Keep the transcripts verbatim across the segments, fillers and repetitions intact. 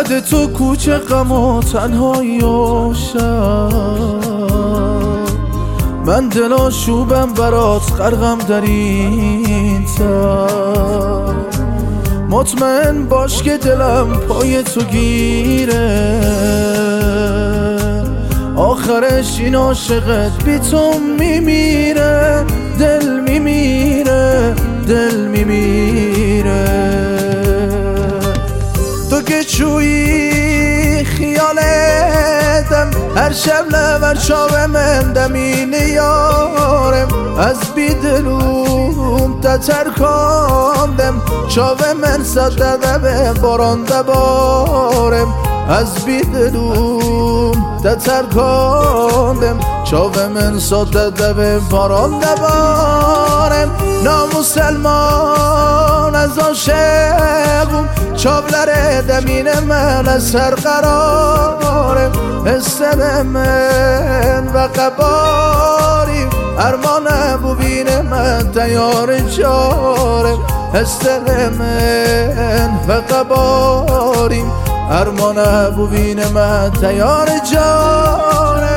درد تو کوچه غم و تنهایی و شب، من دل آشوبم برات غرقم در این تب. مطمئن باش که دلم پای تو گیره، آخرش این عاشقت بی تو میمیره. دل میمیره، دل میمیره. تو که چویی خیالتم، هر شب لبر چاوه من دمین یارم. از بیدلوم تتر کندم، چاوه من صدده به باران دبارم. از بیدلوم تتر کندم، چاوه من صدده به باران دبارم. نامسلمان از عاشقم، چاولر دمین من از سر قرارم. استن من و قباریم، ارمان بوین من تیار جارم. استن من و قباریم، ارمان بوین من تیار جارم.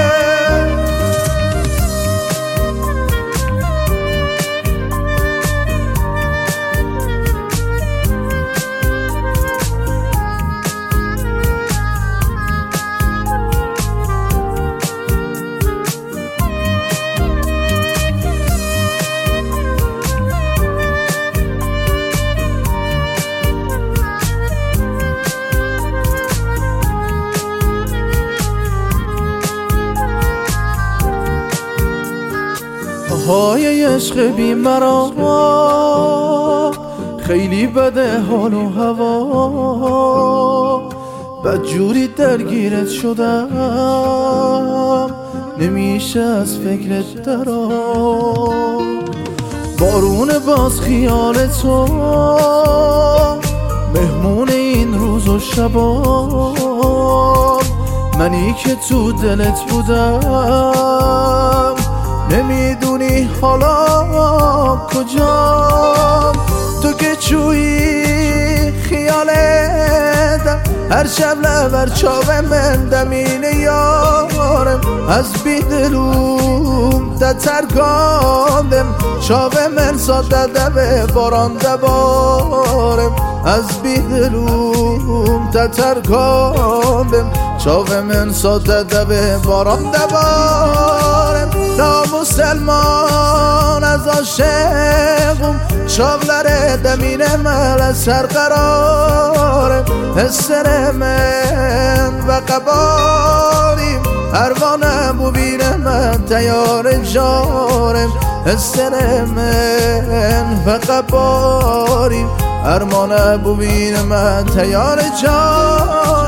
های عشق بی مرا خیلی بده حال و هوا. بدجوری درگیرت شدم، نمیشه از فکرت درام. بارون باز خیال تو، مهمون این روز و شبام. منی که تو دلت بودم، نمیدونی حالا کجام. تو که چویی خیالتم، هر شب لبر چاوه من دمین یارم. از بیدلوم تتر کندم، چاوه من صدده به باران دبارم. از بیدلوم تتر کندم، چاوه من صدده به باران دبارم. نامسلمان از عاشقم، چاولر دمین من از سر قرارم. استن من و قباریم، ارمان بوین من تیار جارم. استن من و قباریم، ارمان بوین من تیار جارم.